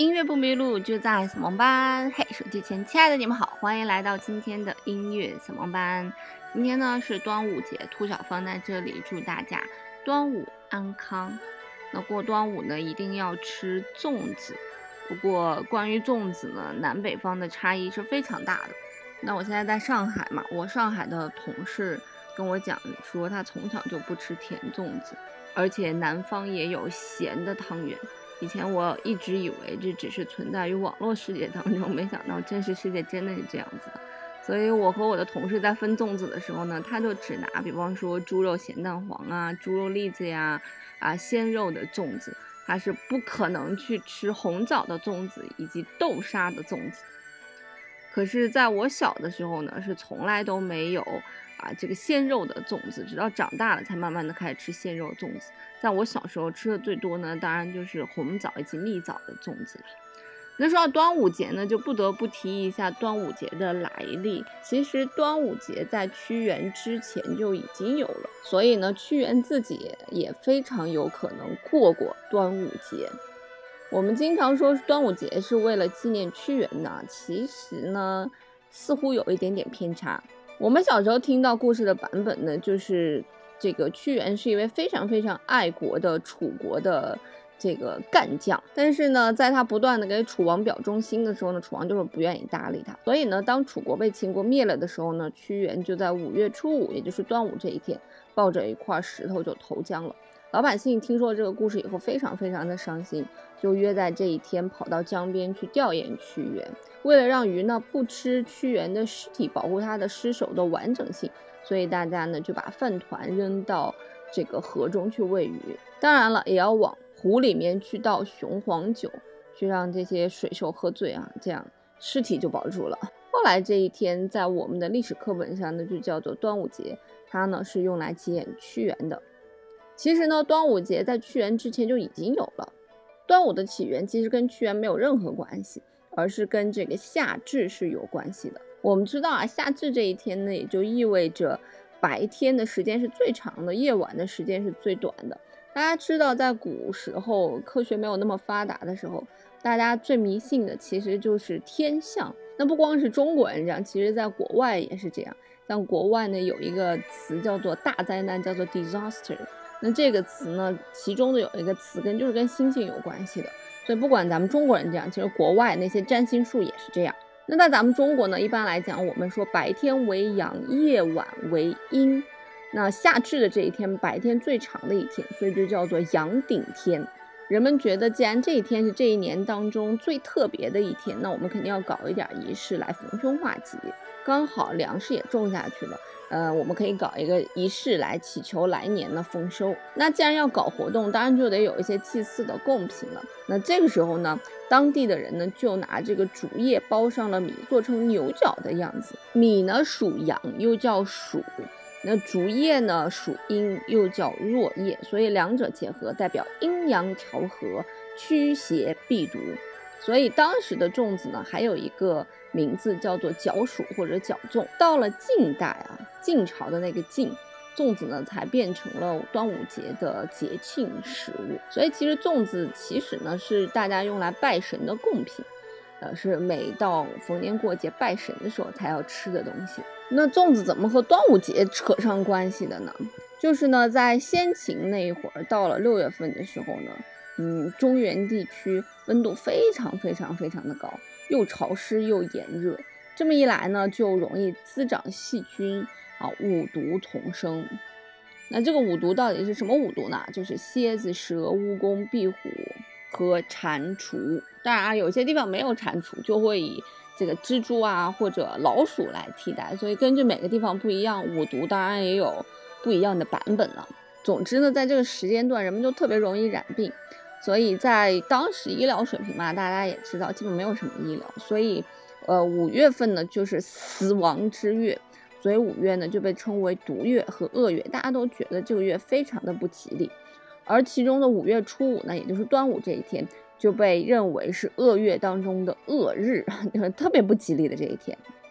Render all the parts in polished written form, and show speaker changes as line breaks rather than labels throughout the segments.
音乐不迷路，就在扫盲班。嘿，手机前亲爱的你们好，欢迎来到今天的音乐扫盲班。今天呢是端午节，兔小芳在这里祝大家端午安康。那过端午呢，一定要吃粽子。不过关于粽子呢，南北方的差异是非常大的。那我现在在上海嘛，我上海的同事跟我讲说，他从小就不吃甜粽子，而且南方也有咸的汤圆。以前我一直以为这只是存在于网络世界当中，没想到真实世界真的是这样子的。所以我和我的同事在分粽子的时候呢，他就只拿比方说猪肉咸蛋黄啊、猪肉栗子呀、鲜肉的粽子，他是不可能去吃红枣的粽子以及豆沙的粽子。可是在我小的时候呢，是从来都没有这个鲜肉的粽子，直到长大了才慢慢的开始吃鲜肉粽子。在我小时候吃的最多呢，当然就是红枣以及蜜枣的粽子了。那说到端午节呢，就不得不提一下端午节的来历。其实端午节在屈原之前就已经有了，所以呢，屈原自己也非常有可能过端午节。我们经常说端午节是为了纪念屈原呢，其实呢，似乎有一点点偏差。我们小时候听到故事的版本呢，就是这个屈原是一位非常非常爱国的楚国的这个干将，但是呢，在他不断的给楚王表忠心的时候呢，楚王就是不愿意搭理他。所以呢，当楚国被秦国灭了的时候呢，屈原就在5月初5，也就是端午这一天，抱着一块石头就投江了。老百姓听说这个故事以后非常非常的伤心，就约在这一天跑到江边去吊唁屈原。为了让鱼呢不吃屈原的尸体，保护他的尸首的完整性，所以大家呢就把饭团扔到这个河中去喂鱼。当然了，也要往湖里面去倒雄黄酒，去让这些水兽喝醉这样尸体就保住了。后来这一天在我们的历史课本上呢就叫做端午节，它呢是用来纪念屈原的。其实呢，端午节在屈原之前就已经有了。端午的起源其实跟屈原没有任何关系，而是跟这个夏至是有关系的。我们知道夏至这一天呢，也就意味着白天的时间是最长的，夜晚的时间是最短的。大家知道，在古时候科学没有那么发达的时候，大家最迷信的其实就是天象。那不光是中国人这样，其实在国外也是这样。像国外呢有一个词叫做大灾难，叫做 disaster。那这个词呢，其中的有一个词根就是跟星星有关系的，所以不管咱们中国人这样，其实国外那些占星术也是这样。那在咱们中国呢，一般来讲，我们说白天为阳，夜晚为阴。那夏至的这一天，白天最长的一天，所以就叫做阳顶天。人们觉得，既然这一天是这一年当中最特别的一天，那我们肯定要搞一点仪式来逢凶化吉。刚好粮食也种下去了。我们可以搞一个仪式来祈求来年的丰收。那既然要搞活动，当然就得有一些祭祀的贡品了。那这个时候呢，当地的人呢就拿这个竹叶包上了米，做成牛角的样子。米呢属阳，又叫黍；那竹叶呢属阴，又叫若叶，所以两者结合，代表阴阳调和，驱邪避毒。所以当时的粽子呢，还有一个名字叫做角黍或者角粽。到了晋代晋朝的那个晋，粽子呢才变成了端午节的节庆食物。所以其实粽子其实呢是大家用来拜神的贡品，是每到逢年过节拜神的时候才要吃的东西。那粽子怎么和端午节扯上关系的呢？就是呢，在先秦那一会儿，到了6月份的时候呢，中原地区温度非常非常非常的高，又潮湿又炎热，这么一来呢，就容易滋长细菌五毒丛生。那这个五毒到底是什么五毒呢？就是蝎子、蛇、蜈蚣、壁虎和蟾蜍。当然有些地方没有蟾蜍，就会以这个蜘蛛或者老鼠来替代，所以根据每个地方不一样，五毒当然也有不一样的版本了。总之呢，在这个时间段，人们就特别容易染病。所以在当时医疗水平嘛，大家也知道基本没有什么医疗，所以5月份呢就是死亡之月，所以5月呢就被称为毒月和恶月，大家都觉得这个月非常的不吉利。而其中的5月初5呢，也就是端午这一天，就被认为是恶月当中的恶日，特别不吉利的这一天。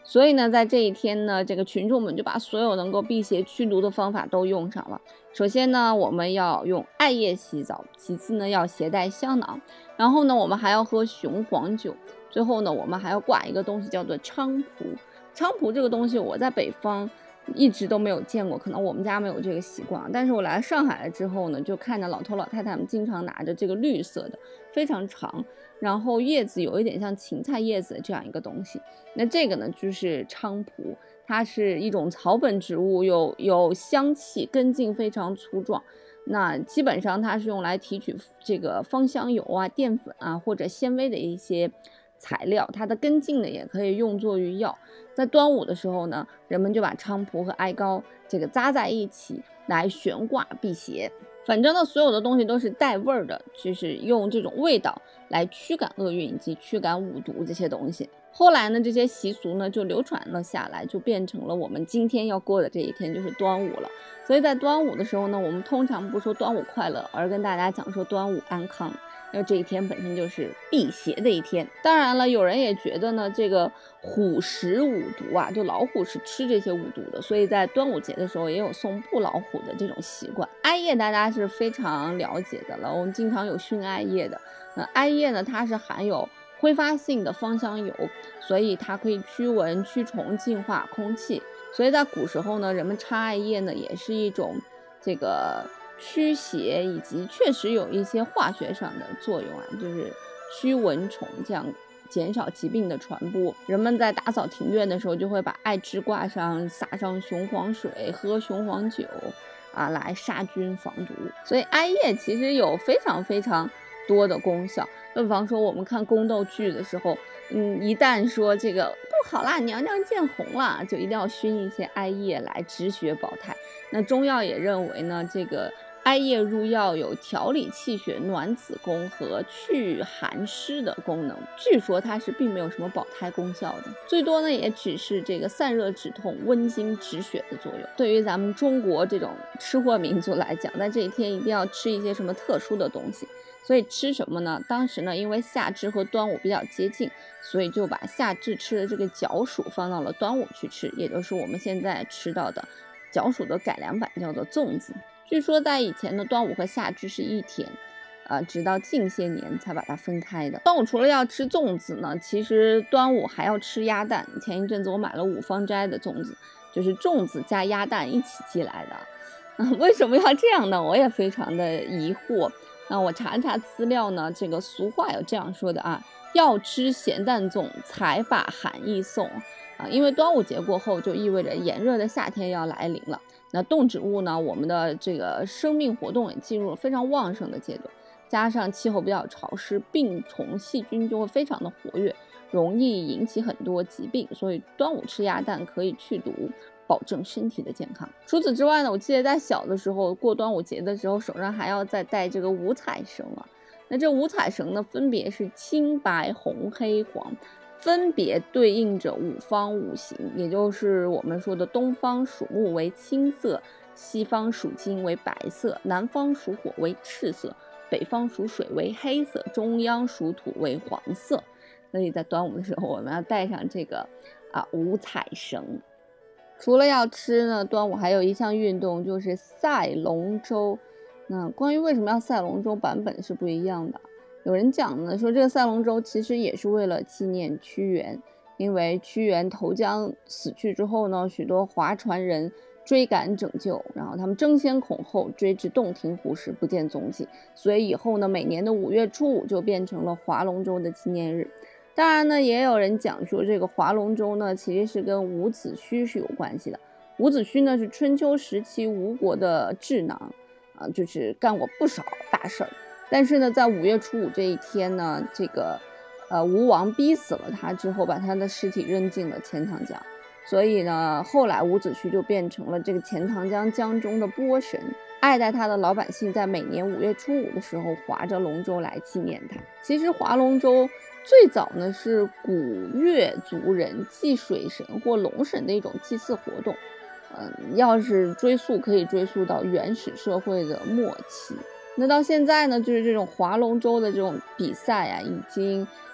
所以呢，在这一天呢，这个群众们就把所有能够辟邪驱毒的方法都用上了。首先呢，我们要用艾叶洗澡，其次呢，要携带香囊，然后呢，我们还要喝雄黄酒，最后呢，我们还要挂一个东西叫做菖蒲。菖蒲这个东西我在北方一直都没有见过，可能我们家没有这个习惯，但是我来上海了之后呢，就看着老头老太太们经常拿着这个绿色的非常长，然后叶子有一点像芹菜叶子的这样一个东西。那这个呢就是菖蒲，它是一种草本植物，有香气，根茎非常粗壮。那基本上它是用来提取这个芳香油啊、淀粉啊或者纤维的一些材料，它的根茎呢也可以用作于药。在端午的时候呢，人们就把菖蒲和艾膏这个扎在一起来悬挂辟邪。反正呢，所有的东西都是带味儿的，就是用这种味道来驱赶厄运以及驱赶五毒这些东西。后来呢，这些习俗呢就流传了下来，就变成了我们今天要过的这一天，就是端午了。所以在端午的时候呢，我们通常不说端午快乐，而跟大家讲说端午安康。因为这一天本身就是辟邪的一天。当然了，有人也觉得呢，这个虎食五毒啊，就老虎是吃这些五毒的，所以在端午节的时候也有送布老虎的这种习惯。艾叶大家是非常了解的了，我们经常有熏艾叶的。艾叶呢，它是含有挥发性的芳香油，所以它可以驱蚊、驱虫、净化空气。所以在古时候呢，人们插艾叶呢，也是一种这个驱邪，以及确实有一些化学上的作用啊，就是驱蚊虫，这样减少疾病的传播。人们在打扫庭院的时候，就会把艾枝挂上，撒上雄黄水，喝雄黄酒啊，来杀菌防毒。所以艾叶其实有非常非常多的功效。比方说我们看宫斗剧的时候，一旦说这个不好啦，娘娘见红了，就一定要熏一些艾叶来止血保胎。那中药也认为呢，这个艾叶入药有调理气血、暖子宫和去寒湿的功能。据说它是并没有什么保胎功效的，最多呢也只是这个散热止痛、温经止血的作用。对于咱们中国这种吃货民族来讲，在这一天一定要吃一些什么特殊的东西。所以吃什么呢？当时呢，因为夏至和端午比较接近，所以就把夏至吃的这个角黍放到了端午去吃，也就是我们现在吃到的角黍的改良版，叫做粽子。据说在以前的端午和夏至是一天，直到近些年才把它分开的。端午除了要吃粽子呢，其实端午还要吃鸭蛋。前一阵子我买了五芳斋的粽子，就是粽子加鸭蛋一起寄来的。为什么要这样呢？我也非常的疑惑。那我查资料呢，这个俗话有这样说的啊，要吃咸蛋粽，才把寒意送啊。因为端午节过后就意味着炎热的夏天要来临了。那动植物呢，我们的这个生命活动也进入了非常旺盛的阶段，加上气候比较潮湿，病虫细菌就会非常的活跃，容易引起很多疾病。所以端午吃鸭蛋可以去毒，保证身体的健康。除此之外呢，我记得在小的时候过端午节的时候，手上还要再戴这个五彩绳啊。那这五彩绳呢，分别是青白红黑黄，分别对应着五方五行，也就是我们说的东方属木为青色，西方属金为白色，南方属火为赤色，北方属水为黑色，中央属土为黄色。所以在端午的时候，我们要带上这个五彩绳。除了要吃呢，端午还有一项运动就是赛龙舟。那关于为什么要赛龙舟，版本是不一样的。有人讲呢，说这个赛龙舟其实也是为了纪念屈原，因为屈原投江死去之后呢，许多划船人追赶拯救，然后他们争先恐后追至洞庭湖时不见踪迹，所以以后呢，每年的5月初5就变成了划龙舟的纪念日。当然呢，也有人讲说这个划龙舟呢，其实是跟伍子胥是有关系的。伍子胥呢是春秋时期吴国的智囊就是干过不少大事儿。但是呢，在5月初5这一天呢，这个吴王逼死了他之后，把他的尸体扔进了钱塘江。所以呢，后来伍子胥就变成了这个钱塘江江中的波神，爱戴他的老百姓在每年5月初5的时候划着龙舟来纪念他。其实划龙舟最早呢是古越族人祭水神或龙神的一种祭祀活动，要是追溯可以追溯到原始社会的末期。那到现在呢，就是这种划龙舟的这种比赛啊，已经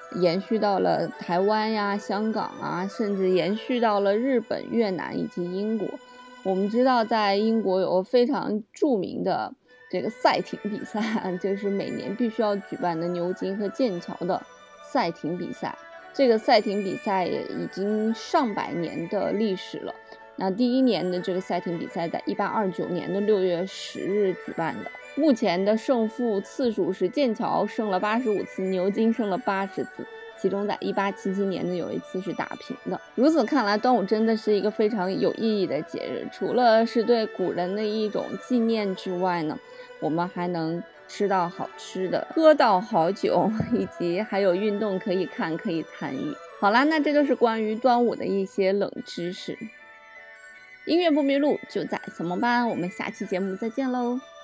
延续到了台湾呀、香港啊，甚至延续到了日本、越南以及英国。我们知道在英国有个非常著名的这个赛艇比赛，就是每年必须要举办的牛津和剑桥的赛艇比赛。这个赛艇比赛也已经上百年的历史了。那第一年的这个赛艇比赛在1829年的6月10日举办的。目前的胜负次数是剑桥胜了85次，牛津胜了80次，其中在1877年的有一次是打平的。如此看来，端午真的是一个非常有意义的节日，除了是对古人的一种纪念之外呢，我们还能吃到好吃的，喝到好酒，以及还有运动可以看，可以参与。好啦，那这就是关于端午的一些冷知识。音乐不迷路，就在小萌班，我们下期节目再见喽。